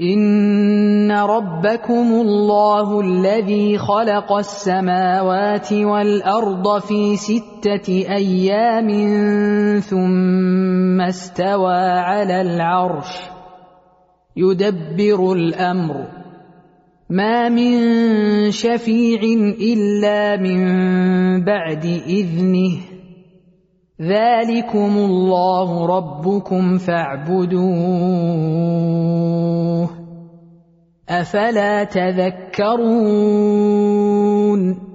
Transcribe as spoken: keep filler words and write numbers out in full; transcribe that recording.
إن ربكم الله الذي خلق السماوات والأرض في ستة أيام ثم استوى على العرش يدبر الأمر ما من شفيع إلا من بعد إذنه ذلكم الله ربكم فاعبدوه أفلا تذكرون